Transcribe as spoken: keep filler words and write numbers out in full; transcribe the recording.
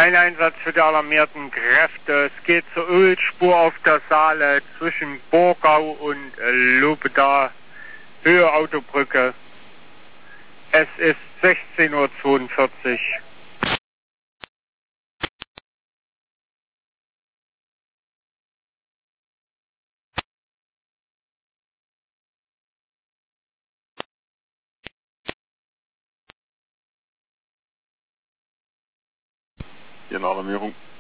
Ein Einsatz für die alarmierten Kräfte. Es geht zur Ölspur auf der Saale zwischen Borgau und äh, Lubeda, Höhe Autobrücke. Es ist sechzehn Uhr zweiundvierzig. Hier eine Alarmierung.